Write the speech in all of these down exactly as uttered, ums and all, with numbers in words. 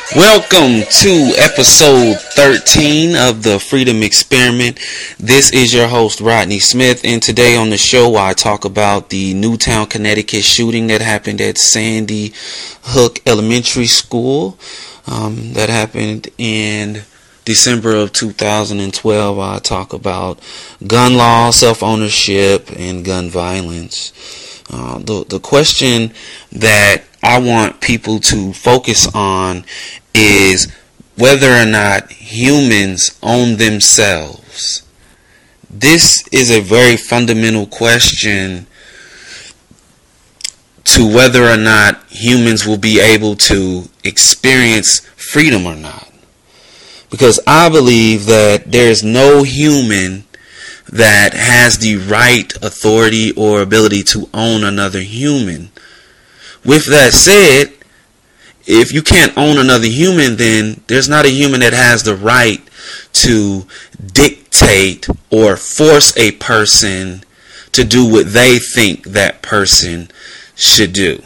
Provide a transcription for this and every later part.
Welcome to episode thirteen of the Freedom Experiment. This is your host, Rodney Smith, and today on the show I talk about the Newtown, Connecticut shooting that happened at Sandy Hook Elementary School. Um, that happened in December of two thousand twelve. I talk about gun law, self-ownership, and gun violence. Uh, the, the question that I want people to focus on is whether or not humans own themselves. This is a very fundamental question to whether or not humans will be able to experience freedom or not. Because I believe that there is no human that has the right, authority, or ability to own another human. With that said, if you can't own another human, then there's not a human that has the right to dictate or force a person to do what they think that person should do.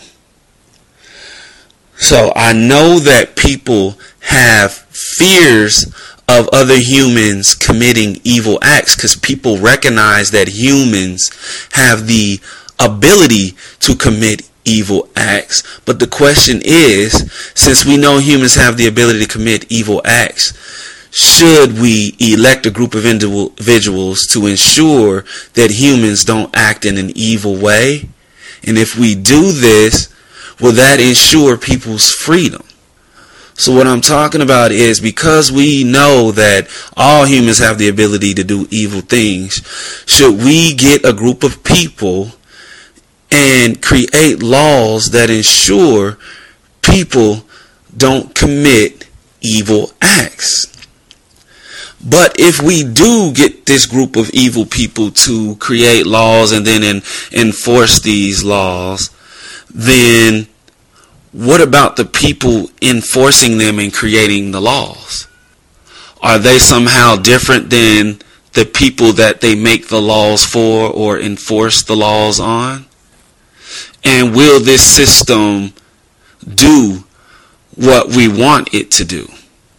So I know that people have fears of other humans committing evil acts because people recognize that humans have the ability to commit evil acts. But the question is, since we know humans have the ability to commit evil acts, should we elect a group of individuals to ensure that humans don't act in an evil way? And if we do this, will that ensure people's freedom? So what I'm talking about is, because we know that all humans have the ability to do evil things, should we get a group of people and create laws that ensure people don't commit evil acts? But if we do get this group of evil people to create laws and then in, enforce these laws, then what about the people enforcing them and creating the laws? Are they somehow different than the people that they make the laws for or enforce the laws on? And will this system do what we want it to do?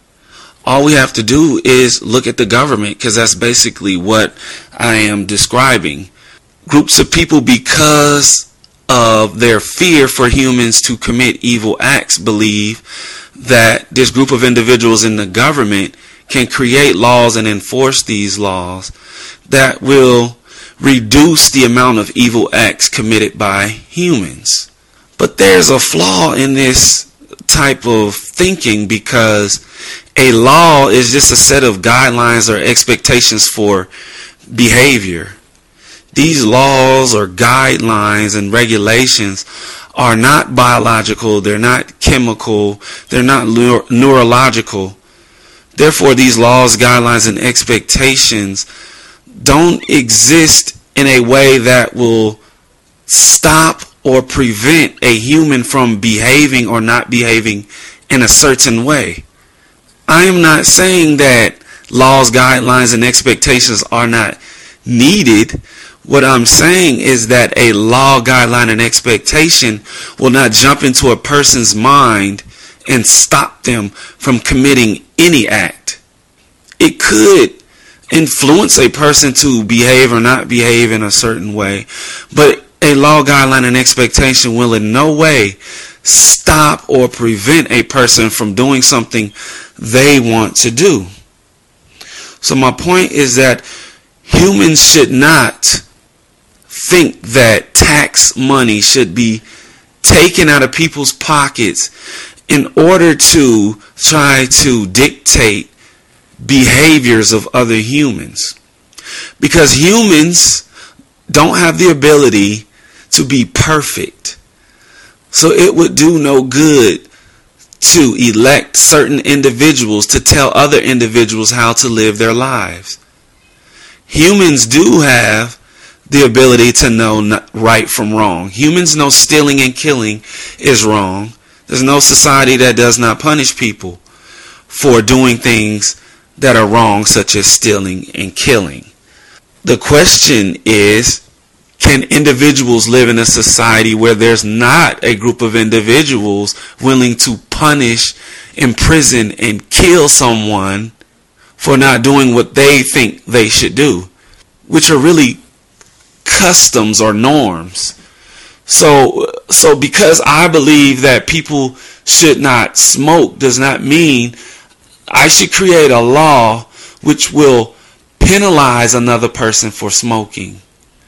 All we have to do is look at the government, because that's basically what I am describing. Groups of people, because of their fear for humans to commit evil acts, believe that this group of individuals in the government can create laws and enforce these laws that will reduce the amount of evil acts committed by humans. But there's a flaw in this type of thinking, because a law is just a set of guidelines or expectations for behavior. These laws or guidelines and regulations are not biological, they're not chemical, they're not neuro- neurological. Therefore, these laws, guidelines, and expectations don't exist in a way that will stop or prevent a human from behaving or not behaving in a certain way. I am not saying that laws, guidelines, and expectations are not needed. What I'm saying is that a law, guideline, and expectation will not jump into a person's mind and stop them from committing any act. It could influence a person to behave or not behave in a certain way, but a law, guideline, and expectation will in no way stop or prevent a person from doing something they want to do. So my point is that humans should not think that tax money should be taken out of people's pockets in order to try to dictate behaviors of other humans. Because humans don't have the ability to be perfect. So it would do no good to elect certain individuals to tell other individuals how to live their lives. Humans do have the ability to know right from wrong. Humans know stealing and killing is wrong. There's no society that does not punish people for doing things that are wrong, such as stealing and killing. The question is, can individuals live in a society where there's not a group of individuals willing to punish, imprison, and kill someone for not doing what they think they should do, which are really customs or norms? So, so because I believe that people should not smoke does not mean I should create a law which will penalize another person for smoking.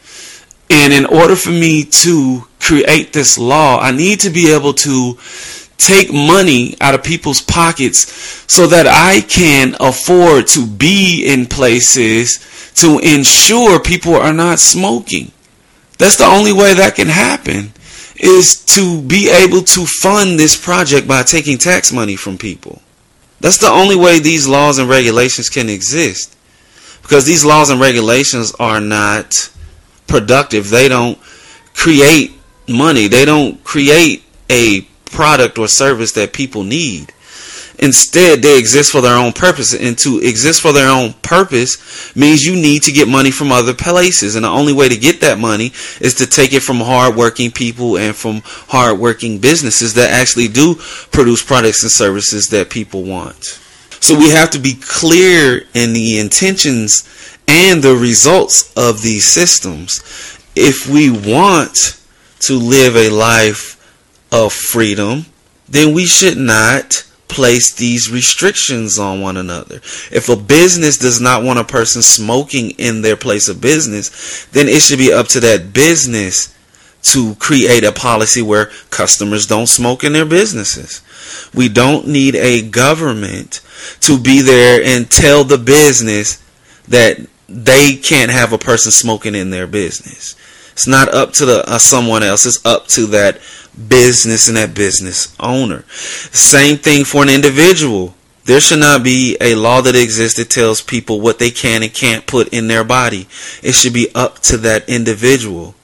And in order for me to create this law, I need to be able to take money out of people's pockets so that I can afford to be in places to ensure people are not smoking. That's the only way that can happen, is to be able to fund this project by taking tax money from people. That's the only way these laws and regulations can exist, because these laws and regulations are not productive. They don't create money. They don't create a product or service that people need. Instead, they exist for their own purpose, and to exist for their own purpose means you need to get money from other places, and the only way to get that money is to take it from hardworking people and from hardworking businesses that actually do produce products and services that people want. So we have to be clear in the intentions and the results of these systems if we want to live a life of freedom. Then we should not place these restrictions on one another. If a business does not want a person smoking in their place of business, then it should be up to that business to create a policy where customers don't smoke in their businesses. We don't need a government to be there and tell the business that they can't have a person smoking in their business. It's not up to the uh, someone else. It's up to that business and that business owner. Same thing for an individual. There should not be a law that exists that tells people what they can and can't put in their body. It should be up to that individual.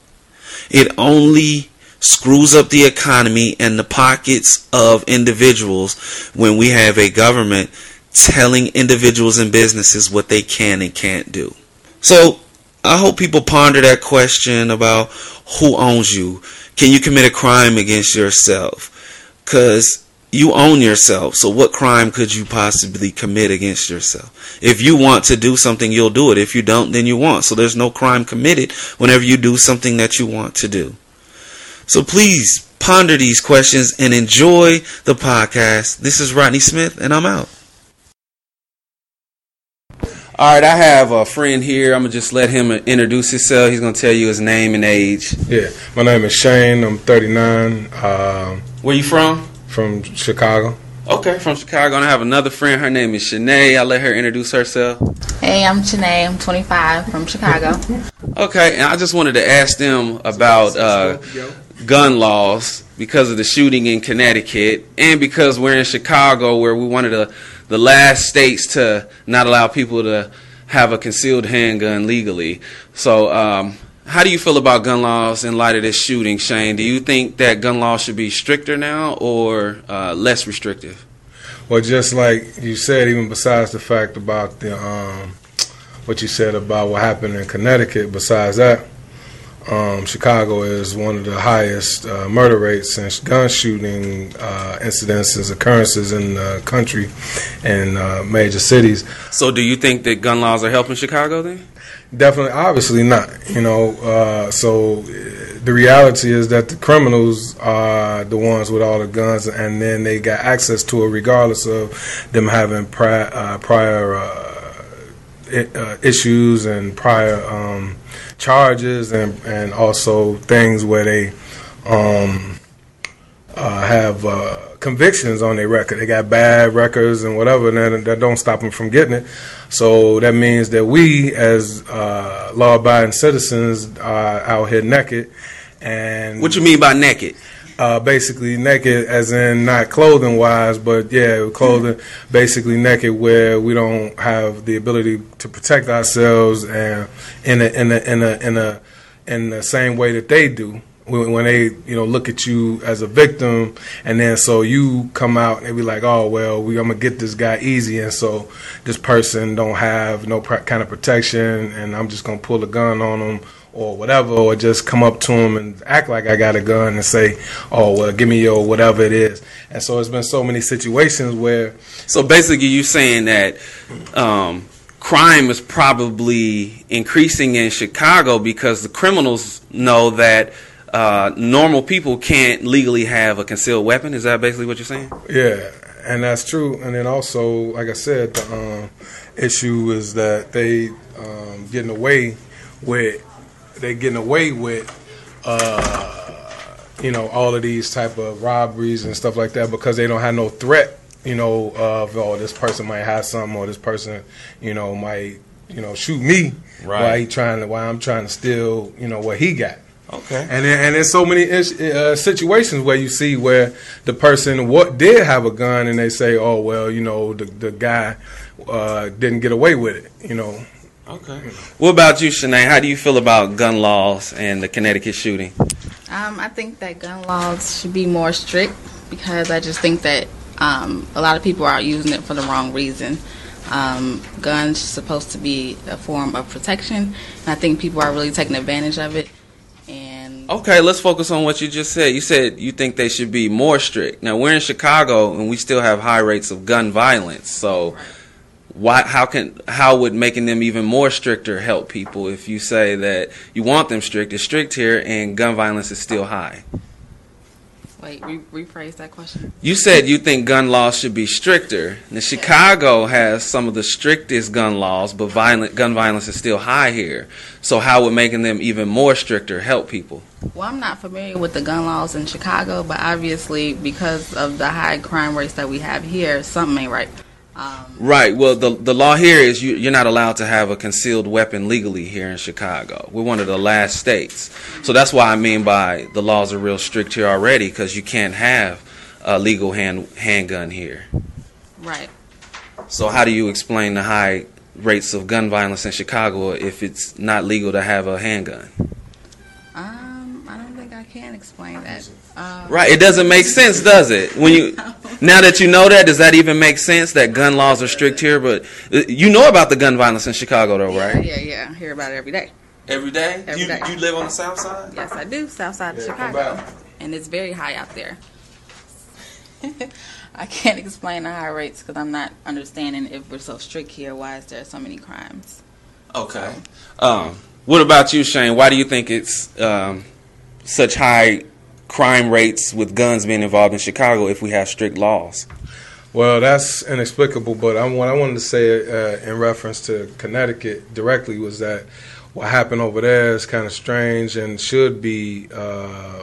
It only screws up the economy and the pockets of individuals when we have a government telling individuals and businesses what they can and can't do. So I hope people ponder that question about who owns you. Can you commit a crime against yourself? Because you own yourself. So what crime could you possibly commit against yourself? If you want to do something, you'll do it. If you don't, then you won't. So there's no crime committed whenever you do something that you want to do. So please ponder these questions and enjoy the podcast. This is Rodney Smith, and I'm out. All right, I have a friend here. I'm going to just let him introduce himself. He's going to tell you his name and age. Yeah, my name is Shane. I'm thirty-nine. Um, Where you from? From Chicago. Okay, from Chicago. And I have another friend. Her name is Shanae. I'll let her introduce herself. Hey, I'm Shanae. I'm twenty-five, from Chicago. Okay, and I just wanted to ask them about uh, gun laws because of the shooting in Connecticut, and because we're in Chicago, where we wanted to the last states to not allow people to have a concealed handgun legally. So um, how do you feel about gun laws in light of this shooting, Shane? Do you think that gun laws should be stricter now or uh, less restrictive? Well, just like you said, even besides the fact about the um, what you said about what happened in Connecticut, besides that, Um, Chicago is one of the highest uh, murder rates and gun shooting uh, incidences, occurrences in the country and uh, major cities. So do you think that gun laws are helping Chicago then? Definitely, obviously not. You know, uh, so the reality is that the criminals are the ones with all the guns, and then they got access to it regardless of them having pri- uh, prior uh, it, uh, issues and prior um, charges, and, and also things where they um, uh, have uh, convictions on their record. They got bad records and whatever, and that, that don't stop them from getting it. So that means that we, as uh, law-abiding citizens, are out here naked. And what you mean by naked? Uh, basically naked, as in not clothing-wise, but yeah, clothing. Mm-hmm. Basically naked, where we don't have the ability to protect ourselves, and in a in a in a in a in the same way that they do, when, when they, you know, look at you as a victim, and then so you come out and they be like, oh well, we I'm gonna get this guy easy, and so this person don't have no pr- kind of protection, and I'm just gonna pull a gun on them or whatever, or just come up to him and act like I got a gun and say, oh well, give me your whatever it is. And so it's been so many situations where. So basically, you saying that. Um, Crime is probably increasing in Chicago because the criminals know that uh, normal people can't legally have a concealed weapon. Is that basically what you're saying? Yeah, and that's true. And then also, like I said, the um, issue is that they um, getting away with they getting away with uh, you know, all of these type of robberies and stuff like that because they don't have no threat. You know, of oh, this person might have something, or this person, you know, might, you know, shoot me right. while he trying to, while I'm trying to steal, you know, what he got. Okay. And then, and there's so many uh, situations where you see where the person what did have a gun, and they say, oh well, you know, the the guy uh, didn't get away with it. You know. Okay. What about you, Shanae? How do you feel about gun laws and the Connecticut shooting? Um, I think that gun laws should be more strict because I just think that. Um, a lot of people are using it for the wrong reason. Um, guns are supposed to be a form of protection, and I think people are really taking advantage of it. And okay, let's focus on what you just said. You said you think they should be more strict. Now we're in Chicago, and we still have high rates of gun violence. So, why? How can? How would making them even more stricter help people? If you say that you want them strict, it's strict here, and gun violence is still high. Wait, re- rephrase that question. You said you think gun laws should be stricter. Now, Chicago has some of the strictest gun laws, but violent gun violence is still high here. So how would making them even more stricter help people? Well, I'm not familiar with the gun laws in Chicago, but obviously because of the high crime rates that we have here, something ain't right. Um, right. Well, the the law here is you, you're not allowed to have a concealed weapon legally here in Chicago. We're one of the last states. So that's why I mean by the laws are real strict here already, because you can't have a legal hand handgun here. Right. So how do you explain the high rates of gun violence in Chicago if it's not legal to have a handgun? Um, I don't think I can explain that. Um, Right. It doesn't make sense, does it? When you now that you know that, does that even make sense that gun laws are strict here? But you know about the gun violence in Chicago, though, right? Yeah, yeah, yeah. I hear about it every day. Every day? Every you, day. you live on the south side? Yes, I do. South side of Yeah, Chicago. And it's very high out there. I can't explain the high rates because I'm not understanding if we're so strict here. Why is there so many crimes? Okay. Um, what about you, Shane? Why do you think it's um, such high crime rates with guns being involved in Chicago if we have strict laws? Well, that's inexplicable, but I, what I wanted to say uh, in reference to Connecticut directly was that what happened over there is kind of strange and should be uh,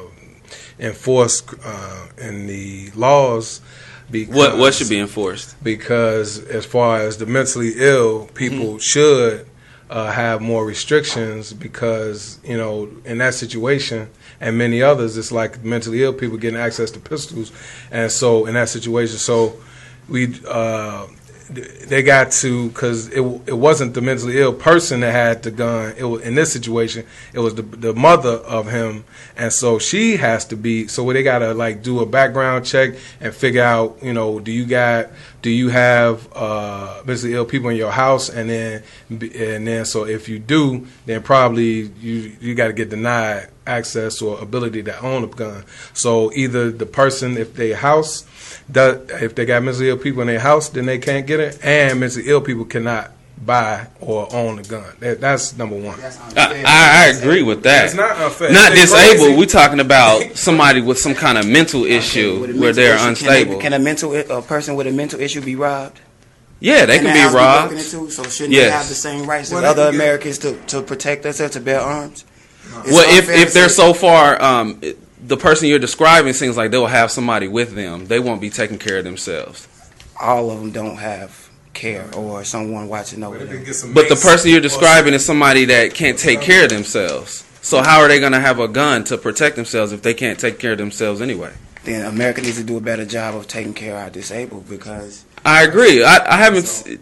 enforced uh, in the laws. Because, what what should be enforced? Because as far as the mentally ill, people mm-hmm. should uh, have more restrictions because, you know, in that situation and many others, it's like mentally ill people getting access to pistols. And so in that situation, so we uh, they got to, because it it wasn't the mentally ill person that had the gun. It was, in this situation, it was the the mother of him, and so she has to be. So they got to like do a background check and figure out, you know, do you got do you have uh, mentally ill people in your house, and then and then so if you do, then probably you you got to get denied access or ability to own a gun. So either the person, if they house, that if they got mentally ill people in their house, then they can't get it, and mentally ill people cannot buy or own a gun. That, that's number one. I, I agree with that. It's not unfair. Not It's disabled. crazy. We're talking about somebody with some kind of mental issue With a where mental they're issue, unstable. Can, they, can a mental a person with a mental issue be robbed? Yeah, they can their be house robbed. broken into? So shouldn't Yes. they have the same rights Well, as they other can get- Americans to, to protect themselves, to bear arms? It's Well, if unfair if to they're say- so far, um, the person you're describing seems like they'll have somebody with them. They won't be taking care of themselves. all of them don't have care or someone watching over them. But the person you're describing is somebody that can't take care of themselves. So how are they going to have a gun to protect themselves if they can't take care of themselves anyway? Then America needs to do a better job of taking care of our disabled because I agree. I, I haven't. s-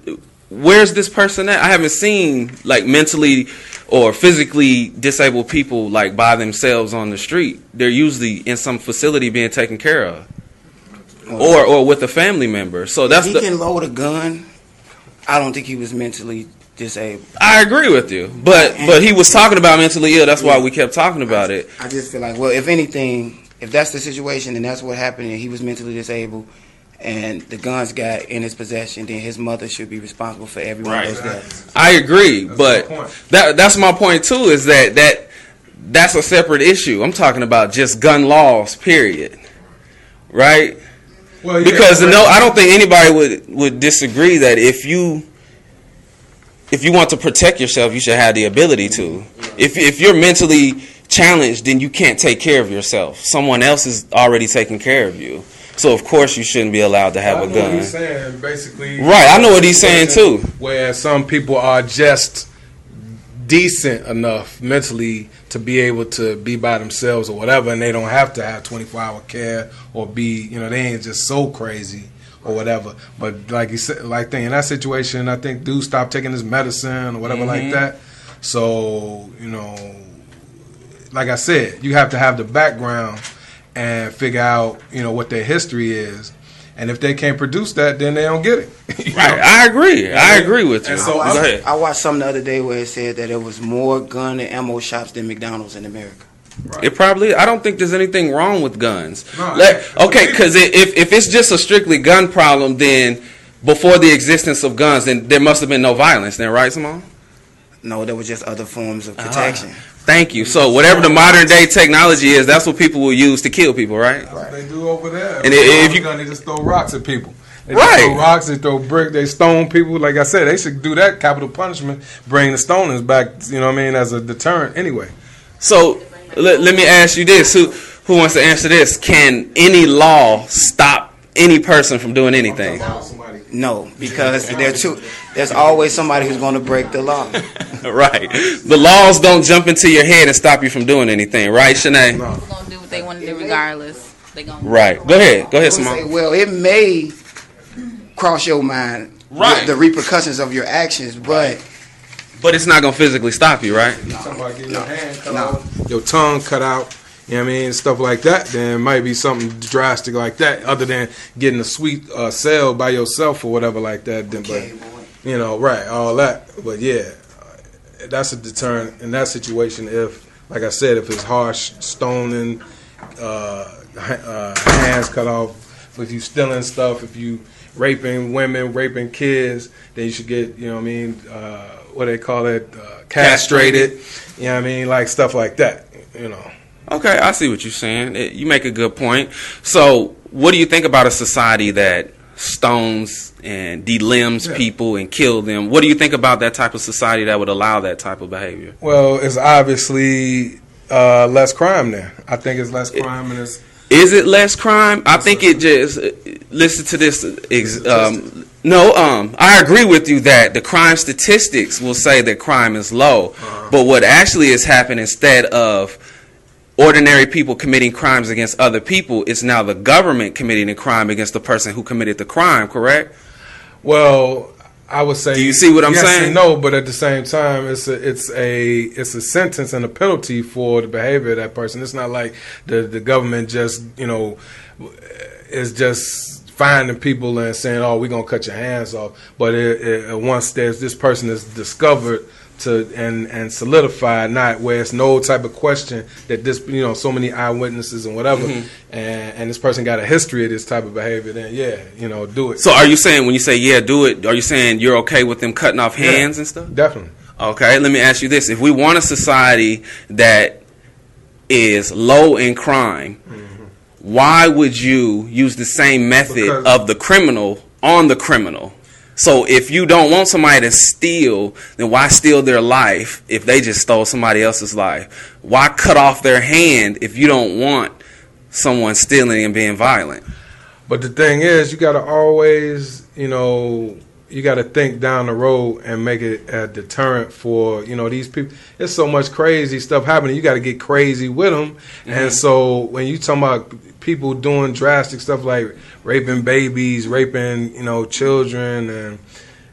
where's this person at? I haven't seen like mentally or physically disabled people like by themselves on the street. They're usually in some facility being taken care of, or or with a family member. So that's if he the, can load a gun. I don't think he was mentally disabled. I agree with you, but but he was talking about mentally ill. That's why we kept talking about it. I just feel like, well, if anything, if that's the situation and that's what happened, and he was mentally disabled, and the guns got in his possession, then his mother should be responsible for every one of those deaths. I agree, but that that's my point too. Is that that that's a separate issue. I'm talking about just gun laws, period. Right? Well, yeah, because no, I don't think anybody would would disagree that if you if you want to protect yourself, you should have the ability to. If if you're mentally challenged, then you can't take care of yourself. Someone else is already taking care of you. So of course you shouldn't be allowed to have I a know gun. What he's saying, basically. Right, I know what he's saying too. Where some people are just decent enough mentally to be able to be by themselves or whatever, and they don't have to have twenty-four hour care or be, you know, they ain't just so crazy or whatever. But like you said, like in that situation, I think dude stopped taking his medicine or whatever Mm-hmm. like that. So, you know, like I said, you have to have the background and figure out, you know, what their history is. And if they can't produce that, then they don't get it. Right, I agree. I agree with you. And so Go I, ahead. I watched something the other day where it said that there was more gun and ammo shops than McDonald's in America. Right. It probably. I don't think there's anything wrong with guns. No, Let, yeah. okay, because if if it's just a strictly gun problem, then before the existence of guns, then there must have been no violence. Then, right, Simone? No, there was just other forms of protection. Thank you. So whatever the modern day technology is, that's what people will use to kill people, right? That's what they do over there. And And if if you- gun, they just throw rocks at people. They Right. just throw rocks, they throw bricks, they stone people. Like I said, they should do that capital punishment, bring the stoners back, you know what I mean, as a deterrent anyway. So let, let me ask you this: Who who wants to answer this? Can any law stop any person from doing anything? No, because there too, there's always somebody who's going to break the law. Right. The laws don't jump into your head and stop you from doing anything, right, Shanae? No. People gonna do what they want to do regardless. They gonna Right. Go ahead. Go ahead, I would say, Simone. well, it may cross your mind Right. the, the repercussions of your actions, but But it's not gonna physically stop you, right? Somebody get your hand cut No. off, your tongue cut out, you know what I mean, stuff like that, then it might be something drastic like that, other than getting a sweet uh, cell by yourself or whatever like that. Then, okay, but boy. you know, right, all that. But yeah, uh, that's a deterrent in that situation. If, like I said, if it's harsh stoning, uh, h- uh, hands cut off, if you stealing stuff, if you raping women, raping kids, then you should get, you know what I mean, uh, what they call it, uh, castrated, you know what I mean, like stuff like that, you know. Okay, I see what you're saying. It- you make a good point. So, what do you think about a society that stones and delimbs Yeah. people and kill them? What do you think about that type of society that would allow that type of behavior? Well, it's obviously uh, less crime there. I think it's less crime and it's Is it less crime? I think it just listen to this. Ex, um, no, um, I agree with you that the crime statistics will say that crime is low, Uh-huh. but what actually has happened instead of ordinary people committing crimes against other people, it's now the government committing a crime against the person who committed the crime. Correct? well. I would say. Do you see what I'm yes saying? And no, but at the same time, it's a it's a it's a sentence and a penalty for the behavior of that person. It's not like the the government just you know is just finding people and saying, "Oh, we're gonna cut your hands off." But it, it, once there's this person is discovered to and and solidified, not where it's no type of question that this you know so many eyewitnesses and whatever, Mm-hmm. and and this person got a history of this type of behavior, then yeah, you know, do it. So, are you saying when you say yeah, do it? Are you saying you're okay with them cutting off hands Yeah, and stuff? Definitely. Okay, let me ask you this. If we want a society that is low in crime, Mm-hmm. why would you use the same method Because- of the criminal on the criminal? So if you don't want somebody to steal, then why steal their life if they just stole somebody else's life? Why cut off their hand if you don't want someone stealing and being violent? But the thing is, you got to always, you know, you got to think down the road and make it a deterrent for, you know, these people. There's so much crazy stuff happening. You got to get crazy with them. And so when you talking about people doing drastic stuff like raping babies, raping, you know, children, and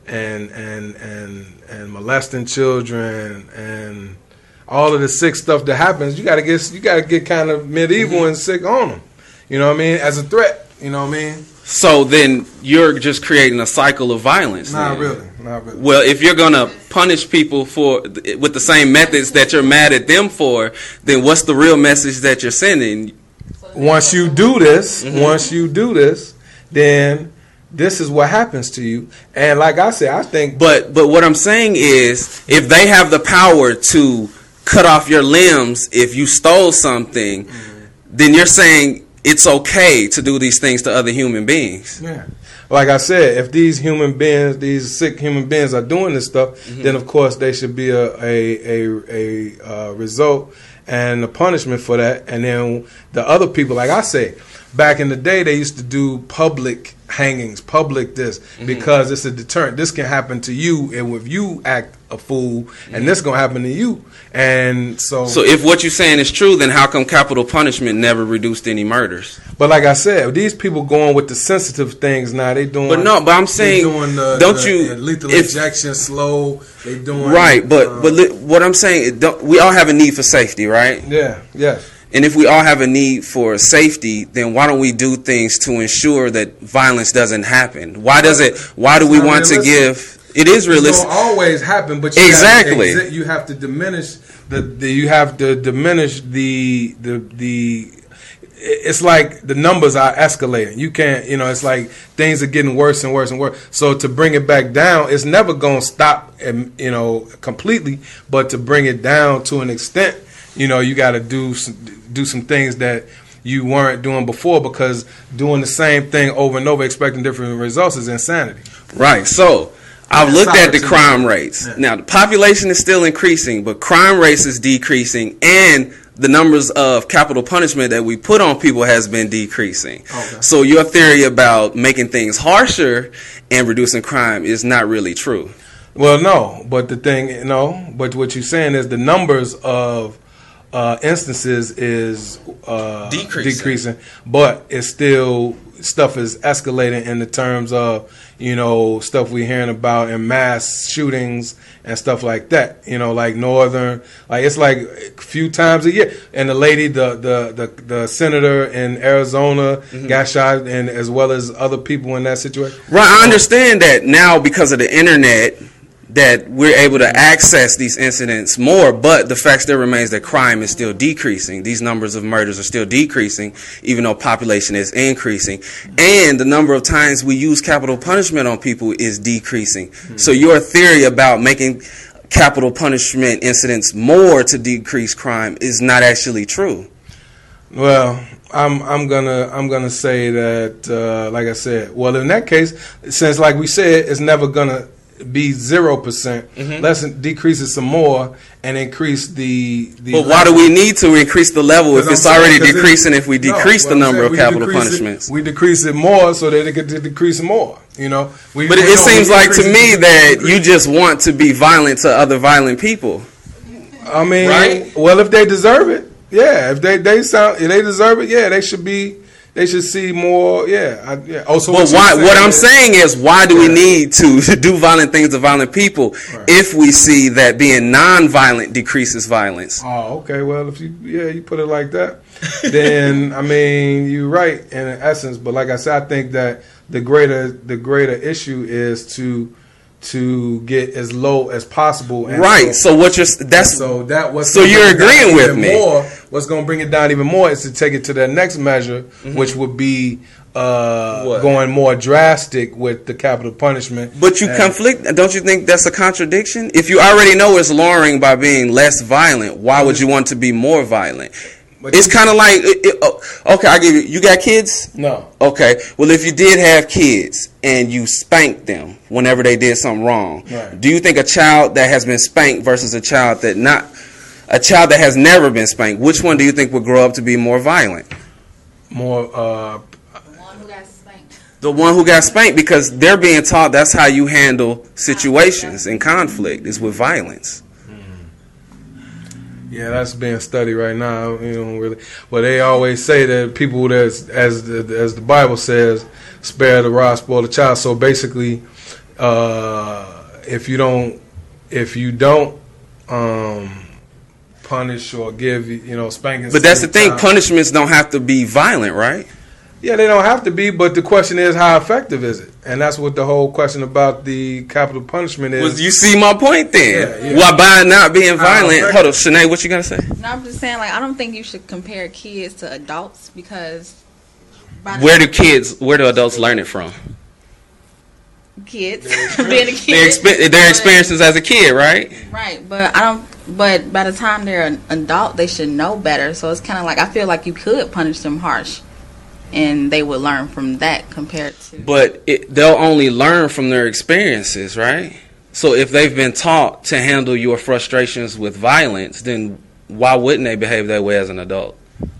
and and and and molesting children and all of the sick stuff that happens, you gotta get you gotta get kind of medieval mm-hmm. and sick on them. You know what I mean? As a threat. You know what I mean? So then you're just creating a cycle of violence. Not then. really. Not really. Well, if you're gonna punish people for with the same methods that you're mad at them for, then what's the real message that you're sending? Once you do this, mm-hmm. once you do this, then this is what happens to you. And like I said, I think. But but what I'm saying is, if they have the power to cut off your limbs if you stole something, mm-hmm. then you're saying it's okay to do these things to other human beings. Yeah. Like I said, if these human beings, these sick human beings are doing this stuff, mm-hmm. then of course they should be a a a, a uh, result and a punishment for that. And then the other people, like I say, back in the day they used to do public hangings, public this, mm-hmm. because it's a deterrent. This can happen to you, and if you act a fool, mm-hmm. and this gonna happen to you. And so, so if what you're saying is true, then how come capital punishment never reduced any murders? But like I said, these people going with the sensitive things now. They doing. But no, but I'm saying, doing the, don't the, you the lethal if, injection slow? They doing right, but um, but li- what I'm saying, don't, we all have a need for safety, right? Yeah. Yeah. And if we all have a need for safety, then why don't we do things to ensure that violence doesn't happen? Why does it? Why do we it's want to give? It is realistic. It don't always happen, but you exactly have to, you have to diminish the, the. You have to diminish the the the. It's like the numbers are escalating. You can't, you know, it's like things are getting worse and worse and worse. So to bring it back down, it's never going to stop, you know, completely. But to bring it down to an extent, you know, you got to do some, do some things that you weren't doing before, because doing the same thing over and over, expecting different results, is insanity. Right. So I've looked at the crime rates. Yeah. Now, the population is still increasing, but crime rates is decreasing, and the numbers of capital punishment that we put on people has been decreasing. Okay. So your theory about making things harsher and reducing crime is not really true. Well, no, but the thing, you know, but what you're saying is the numbers of uh, instances is uh, decreasing. decreasing, but it's still, stuff is escalating in the terms of, you know, stuff we're hearing about in mass shootings and stuff like that. You know, like Northern, like it's like a few times a year. And the lady, the the the, the senator in Arizona mm-hmm. got shot, and as well as other people in that situation. Right, I understand that now because of the internet, that we're able to access these incidents more, but the fact still remains that crime is still decreasing. These numbers of murders are still decreasing, even though population is increasing. And the number of times we use capital punishment on people is decreasing. Mm-hmm. So your theory about making capital punishment incidents more to decrease crime is not actually true. Well, I'm I'm gonna I'm gonna say that, uh, like I said, well, in that case, since like we said, it's never gonna be zero percent. Mm-hmm. Let's decrease it some more and increase the. the but why do we need to increase the level if it's already decreasing? If we decrease the number of capital punishments, we decrease it more so that it could decrease more. You know, we, but it seems like to me that you just want to be violent to other violent people. I mean, right? Well, if they deserve it, yeah. If they they sound, if they deserve it, yeah, they should be. They should see more, yeah. I, yeah. Oh, so well, what, why, what I'm saying is, why do yeah. we need to do violent things to violent people right. if we see that being non-violent decreases violence? Oh, okay. Well, if you, yeah, you put it like that, then I mean, you're right in essence. But like I said, I think that the greater the greater issue is to to get as low as possible. And right. So, so what you're that's so that was so you're agreeing with me. More, what's going to bring it down even more is to take it to the next measure, mm-hmm. which would be uh, going more drastic with the capital punishment. But you and, conflict. Don't you think that's a contradiction? If you already know it's lowering by being less violent, why would you want to be more violent? But it's kind of like, it, it, oh, okay, I give you, you got kids? No. Okay. Well, if you did have kids and you spanked them whenever they did something wrong, right. do you think a child that has been spanked versus a child that not, a child that has never been spanked, which one do you think would grow up to be more violent? More, uh... The one who got spanked. The one who got spanked, because they're being taught that's how you handle situations in conflict, is with violence. Yeah, that's being studied right now. You know, really. Well, they always say that people that, as the, as the Bible says, spare the rod, spoil the child. So basically, uh, if you don't, if you don't um, punish or give, you know, spankings. But that's the thing. time. Punishments don't have to be violent, right? Yeah, they don't have to be, but the question is, how effective is it? And that's what the whole question about the capital punishment is. Well, you see my point then. Yeah, yeah. Why by not being violent? effective. Hold up, Shanae, what you gotta say? No, I'm just saying, like, I don't think you should compare kids to adults because by the Where do kids, where do adults learn it from? kids being a kid, Their, expe- their experiences as a kid, right? right? But I don't. But by the time they're an adult, they should know better. So it's kind of like I feel like you could punish them harsh, and they would learn from that compared to. But it, they'll only learn from their experiences, right? So if they've been taught to handle your frustrations with violence, then why wouldn't they behave that way as an adult?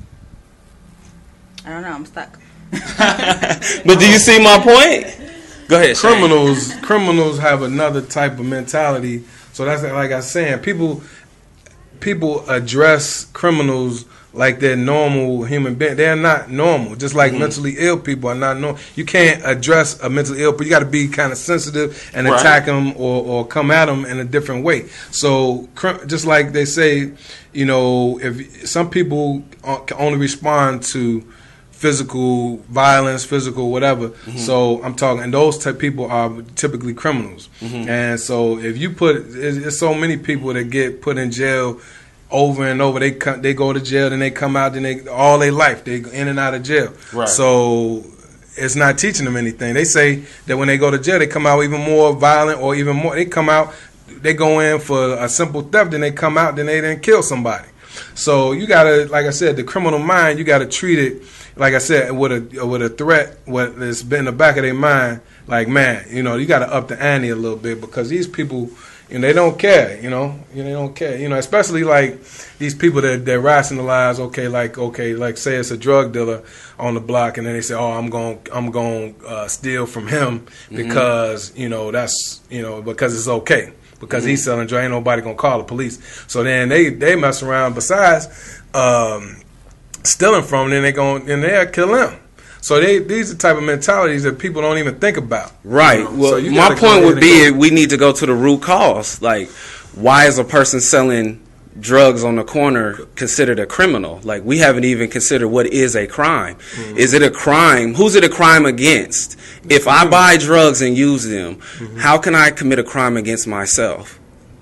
I don't know. I'm stuck. But do you see my point? Go ahead, Shane. criminals criminals have another type of mentality. So that's like I was saying, people people address criminals like they're normal human beings. They're not normal. Just like mm-hmm. mentally ill people are not normal. You can't address a mentally ill, but you got to be kind of sensitive and Right. attack them or, or come at them in a different way. So cr- just like they say, you know, if some people can only respond to physical violence, physical whatever. Mm-hmm. So I'm talking, and those type people are typically criminals. Mm-hmm. And so if you put, it's, it's so many people that get put in jail over and over. They come, they go to jail, then they come out, then they all their life they go in and out of jail. Right. So it's not teaching them anything. They say that when they go to jail, they come out even more violent, or even more. They come out, they go in for a simple theft, then they come out, then they didn't kill somebody. So you gotta, like I said, the criminal mind, you gotta treat it, like I said, with a with a threat, what that's been in the back of their mind. Like, man, you know, you gotta up the ante a little bit, because these people, you know, they don't care. You know, you know, they don't care. You know, especially like these people that that rationalize. Okay, like okay, like say it's a drug dealer on the block, and then they say, oh, I'm going, I'm going to uh, steal from him because mm-hmm. you know that's you know because it's okay. Because mm-hmm. he's selling drugs, ain't nobody gonna call the police. So then they, they mess around. Besides um, stealing from them, then they going and they'll kill him. So they these are the type of mentalities that people don't even think about. Right. You know? Well, so you my point would be go. we need to go to the root cause. Like, why is a person selling drugs on the corner considered a criminal? Like, we haven't even considered what is a crime. Mm-hmm. Is it a crime? Who's it a crime against? If I buy drugs and use them, mm-hmm. how can I commit a crime against myself?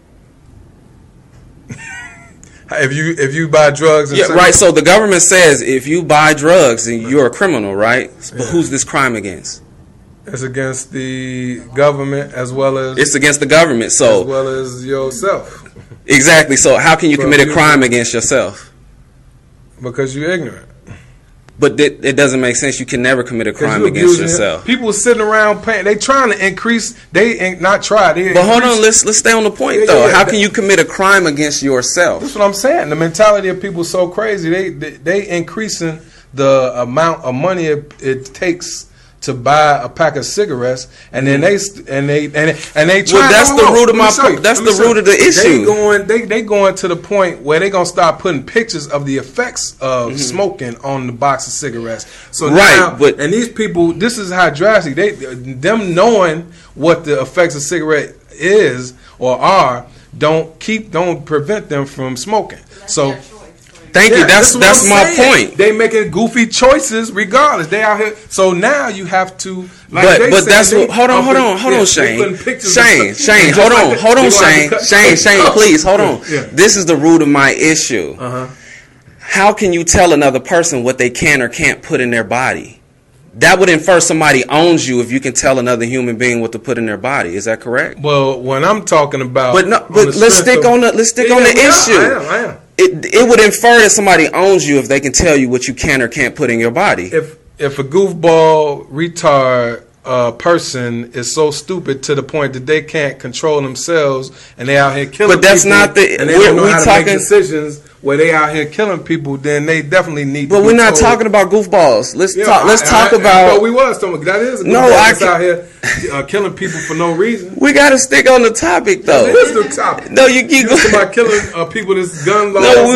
If you if you buy drugs, and yeah, right. So the government says if you buy drugs, then you're a criminal, right? But yeah. who's this crime against? It's against the government as well as it's against the government. So as well as yourself. Exactly. So how can you so commit a you, crime against yourself? Because you're ignorant. But it, it doesn't make sense. You can never commit a crime against yourself. It. People sitting around paying. They trying to increase. They ain't not try. They but hold on. Let's let's stay on the point yeah, though. Yeah, yeah. How can you commit a crime against yourself? That's what I'm saying. The mentality of people is so crazy. They they, they increasing the amount of money it, it takes to buy a pack of cigarettes, and then they and they and and they try. Well, that's the root of my. Po- that's the root of the issue. They going. They they going to the point where they gonna start putting pictures of the effects of mm-hmm. smoking on the box of cigarettes. So right, now, but and these people, this is how drastic they them knowing what the effects of cigarette is or are. Don't keep. Don't prevent them from smoking. So. Thank yeah, you. That's that's, that's my saying. point. They making goofy choices regardless. They out here. So now you have to. Like but they but that's they, what. Hold on, hold on, hold yeah, on, Shane. Shane, Shane, hold on, hold on, Shane, Shane, Shane, please, hold on. Yeah. This is the root of my issue. Uh-huh. How can you tell another person what they can or can't put in their body? That would infer somebody owns you if you can tell another human being what to put in their body. Is that correct? Well, when I'm talking about, but no, but let's stick of, on the let's stick yeah, on the yeah, issue. I am, I am. It it would infer that somebody owns you if they can tell you what you can or can't put in your body. If if a goofball retard uh, person is so stupid to the point that they can't control themselves and they out here killing, but that's people not the. And they we're, don't know we're how talking to make decisions where they out here killing people. Then they definitely need. But to we're be not told. talking about goofballs. Let's yeah, talk. Let's I, talk I, about. But we was talking. That is a goofball no. I that's out here uh, killing people for no reason. We got to stick on the topic though. That is the topic. No, you keep talking about killing uh, people. That's gun laws. No, we, and,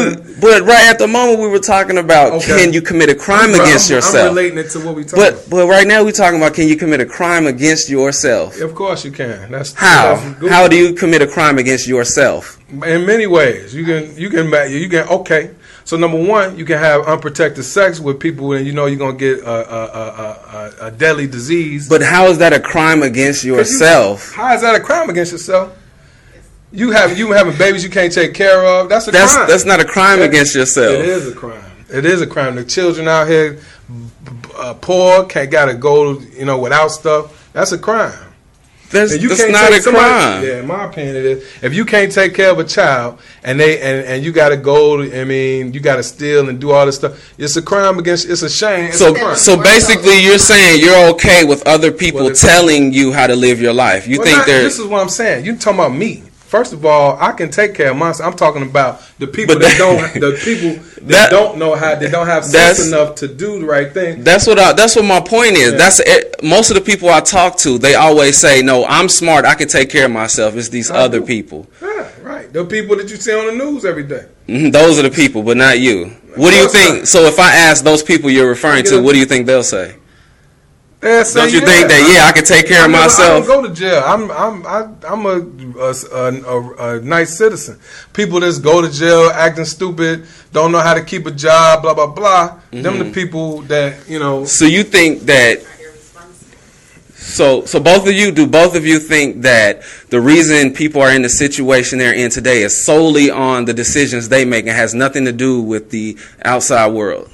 But right at the moment we were talking about okay. can you commit a crime I'm, against I'm, yourself? I'm relating it to what we talking but, about. But right now we're talking about can you commit a crime against yourself? Of course you can. That's how. That's how do you commit a crime against yourself? In many ways. You can you can you can okay. So number one, you can have unprotected sex with people, and you know you're gonna get a, a, a, a, a deadly disease. But how is that a crime against yourself? You, how is that a crime against yourself? You have you having babies you can't take care of. That's a that's, crime. That's not a crime that, against yourself. It is a crime. It is a crime. The children out here uh, poor, can't gotta go, you know, without stuff. That's a crime. That's, you that's can't not a somebody, crime. Yeah, in my opinion, it is. If you can't take care of a child and they and, and you got to go, I mean, you got to steal and do all this stuff. It's a crime against. It's a shame. It's so, a crime. so basically, you're saying you're okay with other people well, telling you how to live your life. You well, think not, they're. This is what I'm saying. You talking about me? First of all, I can take care of myself. I'm talking about the people that, that don't, the people that, that don't know how, they don't have sense enough to do the right thing. That's what I, that's what my point is. Yeah. That's it. Most of the people I talk to, they always say, "No, I'm smart. I can take care of myself." It's these I other do. people. Yeah, right. The people that you see on the news every day. Mm-hmm. Those are the people, but not you. What do you think? So if I ask those people you're referring to, what do you think they'll say? Say, don't you yeah. think that yeah I can take care I of never, myself? I don't go to jail. I'm I'm I, I'm a a, a a nice citizen. People that go to jail acting stupid, don't know how to keep a job, blah blah blah. Mm-hmm. Them the people that you know. So you think that? So so both of you do both of you think that the reason people are in the situation they're in today is solely on the decisions they make and has nothing to do with the outside world?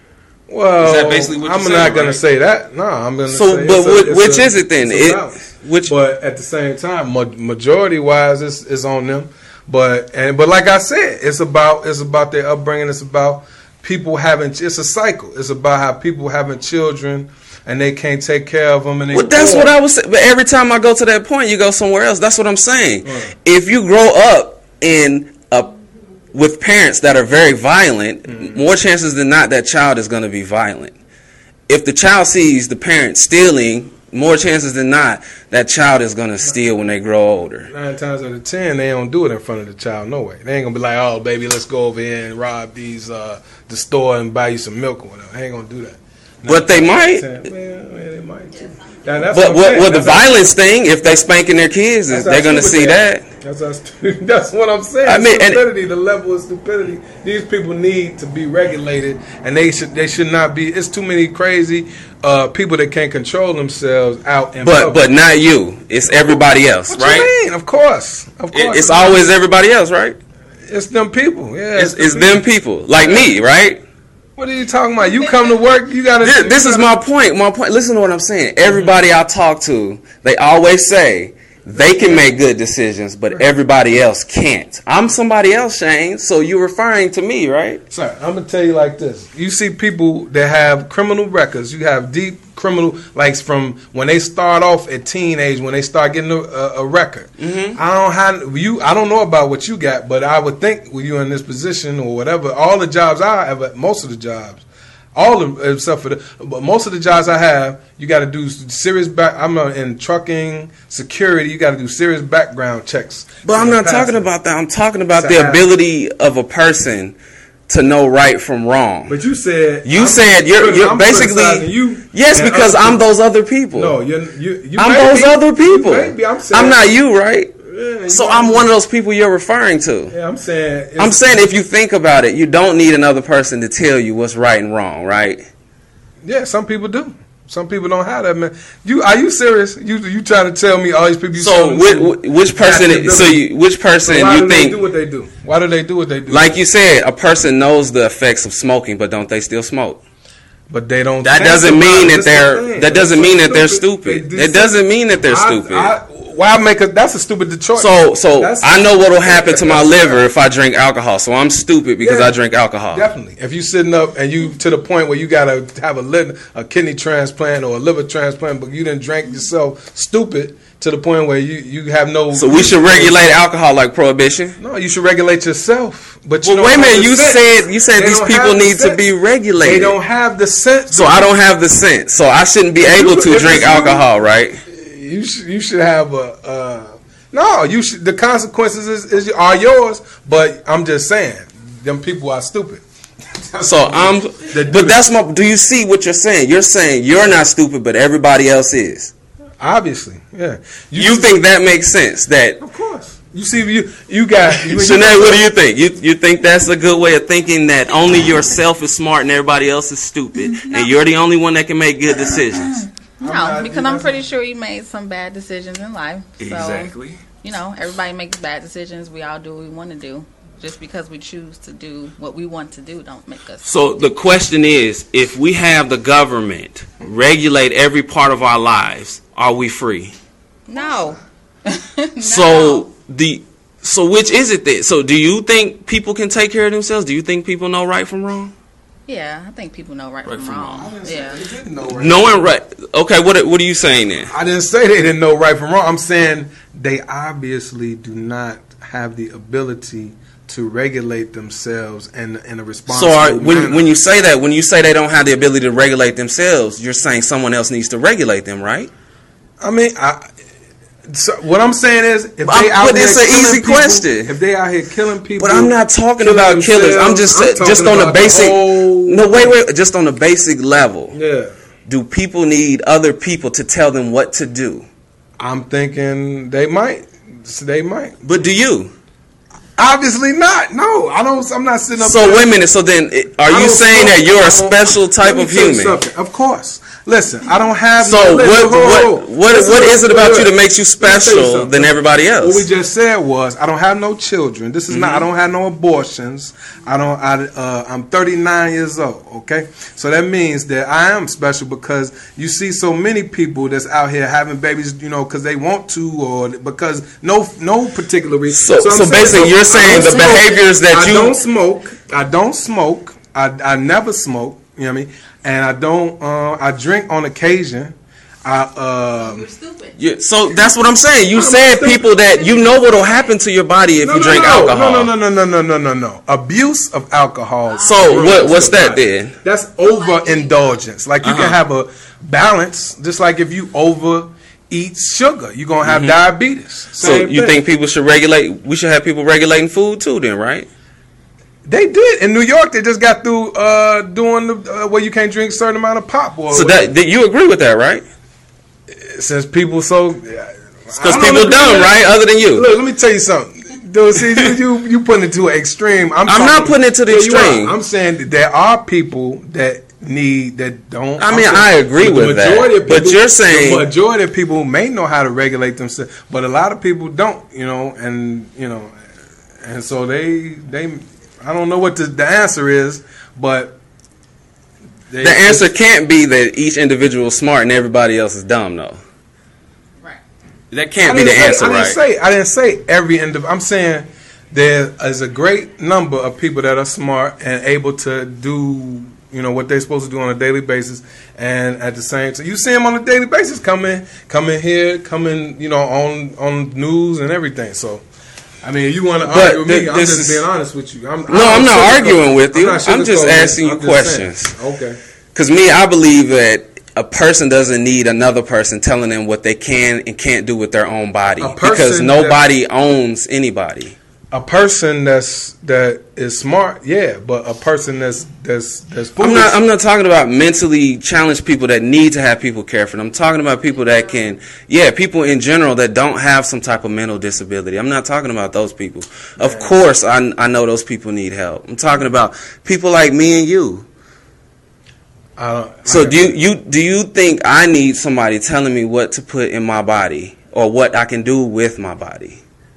Well, is that basically what I'm you're not saying, going right? to say that. No, I'm going to so, say. But it's what, a, it's which a, is it then? It, which, but at the same time, majority wise, it's, it's on them. But and but like I said, it's about it's about their upbringing. It's about people having. It's a cycle. It's about how people having children and they can't take care of them. And they well, that's poor. what I was saying. But every time I go to that point, you go somewhere else. That's what I'm saying. Right. If you grow up in a with parents that are very violent, mm-hmm. more chances than not that child is going to be violent. If the child sees the parent stealing, more chances than not that child is going to steal when they grow older. Nine times out of ten, they don't do it in front of the child. No way. They ain't going to be like, oh, baby, let's go over here and rob these uh, the store and buy you some milk or whatever. They ain't going to do that. But they might. Well, they might too. Now, that's but what, what the that's violence thing, if they spanking their kids, is they're going to see that. That's that's what I'm saying. I mean, stupidity, the level of stupidity. These people need to be regulated, and they should they should not be. It's too many crazy uh, people that can't control themselves out. In but public. but not you. It's everybody else, what right? You mean? Of course, of course. It, it's always everybody else, right? It's them people. Yeah, it's, it's, it's them people, like yeah. me, right? What are you talking about? You come to work, you gotta. This, you this gotta, is my point. My point. Listen to what I'm saying. Everybody I talk to, they always say they can make good decisions, but everybody else can't. I'm somebody else, Shane. So you're referring to me, right? Sir, I'm gonna tell you like this. You see people that have criminal records. You have deep criminal, like from when they start off at teenage, when they start getting a, a, a record. Mm-hmm. I don't have you. I don't know about what you got, but I would think with you in this position or whatever, all the jobs I have, most of the jobs, all of except for the, but most of the jobs I have, you got to do serious back. I'm in trucking, security. You got to do serious background checks. But I'm not talking about that. I'm talking about the ability of a person to know right from wrong. But you said you I'm said you're, you're I'm basically you yes because I'm those other people. No, you're, you you I'm those be, other people. Maybe, I'm, saying, I'm not you, right? Yeah, so I'm one of those people you're referring to. Yeah, I'm saying. I'm saying if you think about it, you don't need another person to tell you what's right and wrong, right? Yeah, some people do. Some people don't have that, man. You are you serious? You you trying to tell me all these people? You so which, which person? So you, which person so why you do think? They do what they do? Why do they do what they do? Like you said, a person knows the effects of smoking, but don't they still smoke? But they don't. That doesn't mean that they're. That doesn't mean that they're stupid. It doesn't mean that they're stupid. I, I, why make a? That's a stupid choice. So so that's, I know what will happen to my liver if I drink alcohol. So I'm stupid because yeah, I drink alcohol. Definitely. If you sitting up and you to the point where you gotta have a liver, a kidney transplant or a liver transplant, but you didn't drink yourself stupid to the point where you, you have no. So we should regulate alcohol like prohibition. No, you should regulate yourself. But you well, wait a minute. You said you said these people need to be regulated. They don't have the sense. So I don't have the sense. So I shouldn't be able to drink alcohol, right? You should you should have a uh, no. You should the consequences is, is are yours. But I'm just saying them people are stupid. So I'm, but that's my. Do you see what you're saying? You're saying you're not stupid, but everybody else is. Obviously, yeah. You, you think that makes sense? That of course. You see, you you got. You, Sinead, what do you think? You you think that's a good way of thinking, that only yourself is smart and everybody else is stupid, no. and you're the only one that can make good decisions? No, because I'm pretty sure you made some bad decisions in life. So, exactly. You know, everybody makes bad decisions. We all do what we want to do. Just because we choose to do what we want to do don't make us. So the question is, if we have the government regulate every part of our lives, are we free? No. no. So the so which is it then? So do you think people can take care of themselves? Do you think people know right from wrong? Yeah, I think people know right, right from, from wrong. wrong. Yeah. Know right Knowing right. Okay, what what are you saying then? I didn't say they didn't know right from wrong. I'm saying they obviously do not have the ability to regulate themselves and in a responsible So are, when manner. when you say that, when you say they don't have the ability to regulate themselves, you're saying someone else needs to regulate them, right? I mean, I, so what I'm saying is, if I'm, they out but here it's an easy people, question. If they out here killing people, but I'm not talking about killers. I'm just I'm just on the basic. The no, wait, wait. Just on the basic level. Yeah. Do people need other people to tell them what to do? I'm thinking they might. They might. But do you? Obviously not. No, I don't. I'm not sitting up. So there. wait a minute. So then, are you saying that you're a special type of human? Of course. Listen, I don't have. So no, what? listen, What? hold, What? What, what is it about you that makes you special than everybody else? What we just said was, I don't have no children. This is mm-hmm. not. I don't have no abortions. I don't. I. Uh, I'm thirty-nine years old. Okay, so that means that I am special because you see so many people that's out here having babies, you know, because they want to or because no no particular reason. So, so, so basically, you're saying the smoke. behaviors that I you don't smoke. I don't smoke. I I never smoke. You know what I mean? And I don't. Uh, I drink on occasion. I. Um, You're stupid. Yeah, so that's what I'm saying. You I'm said stupid. People that you know what'll happen to your body if no, you no, drink no, alcohol. No, no, no, no, no, no, no, no. Abuse of alcohol. So what? What's that then? That's overindulgence. Like you uh-huh. can have a balance, just like if you over eat sugar, you're gonna have mm-hmm. diabetes. Same so you thing. think people should regulate? We should have people regulating food too, then, right? They did in New York. They just got through uh, doing the uh, where you can't drink a certain amount of pop. Or so that, that you agree with that, right? Since people so because people dumb, right? Other than you. Look, let me tell you something. Dude, see, you, you you putting it to an extreme. I'm, I'm not putting it to the extreme. I'm saying that there are people that need that don't. I mean, saying, I agree with that. People, but you're saying the majority of people may know how to regulate themselves, but a lot of people don't. You know, and you know, and so they they. I don't know what the, the answer is, but they, the answer can't be that each individual is smart and everybody else is dumb, though. Right. That can't be the say, answer, I didn't right? Say, I didn't say every individual. I'm saying there is a great number of people that are smart and able to do, you know, what they're supposed to do on a daily basis, and at the same time, you see them on a daily basis coming, coming here, coming, you know, on on news and everything. So. I mean, if you want to argue with me, I'm just is, being honest with you. I'm, no, I'm, I'm not arguing with you. I'm, I'm just asking you questions. Okay. Because me, I believe that a person doesn't need another person telling them what they can and can't do with their own body. Because nobody owns anybody. A person that's that is smart, yeah, but a person that's that's that's foolish. I'm not I'm not talking about mentally challenged people that need to have people care for them. I'm talking about people that can, yeah, people in general that don't have some type of mental disability. I'm not talking about those people. Yeah. Of course, I I know those people need help. I'm talking about people like me and you. Uh, so do you, you do you think I need somebody telling me what to put in my body or what I can do with my body?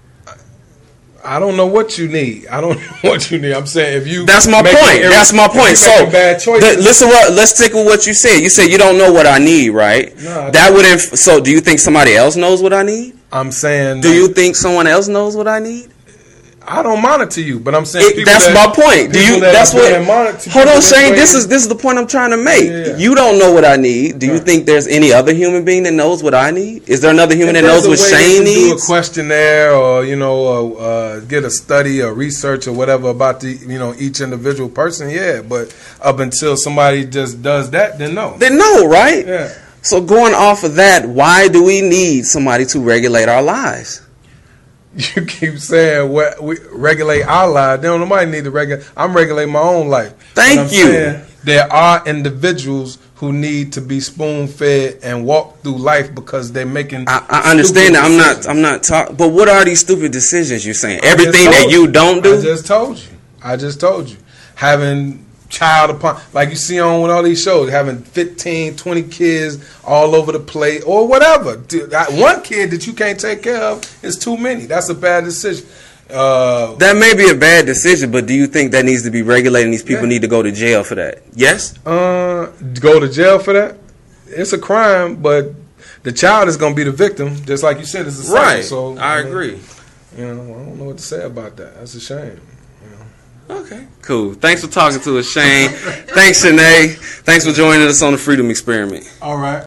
I don't know what you need. I don't know what you need. I'm saying if you. That's my point. Every, That's my point. So bad the, listen. What? Let's stick with what you said. You said you don't know what I need, right? No, that would. Inf- so do you think somebody else knows what I need? I'm saying. Do you think someone else knows what I need? I don't monitor you, but I'm saying it, that's that, my point. Do you? That that's what. Monitor, hold on, Shane. This is this is the point I'm trying to make. Yeah, yeah. You don't know what I need. Do you right. think there's any other human being that knows what I need? Is there another human if that knows what Shane needs? Do a questionnaire, or you know, uh, uh, get a study or research or whatever about the you know each individual person. Yeah, but up until somebody just does that, then no. Then no, right? Yeah. So going off of that, why do we need somebody to regulate our lives? you keep saying what we regulate our life. Don't nobody need to regulate. I'm regulating my own life. Thank you. There are individuals who need to be spoon fed and walk through life because they're making. I, I understand that. I'm not. I'm not talking. But what are these stupid decisions you're saying? Everything that you don't do. I just told you. I just told you. Having child upon, like you see on with all these shows, having fifteen, twenty kids all over the place or whatever. One kid that you can't take care of is too many. That's a bad decision. Uh, that may be a bad decision, but do you think that needs to be regulated and these people yeah. need to go to jail for that? Yes? Uh, go to jail for that? It's a crime, but the child is going to be the victim, just like you said, it's a cycle. Right. So, I you know, agree. You know, I don't know what to say about that. That's a shame. Okay, cool. Thanks for talking to us, Shane. Thanks, Shanae. Thanks for joining us on the Freedom Experiment. All right.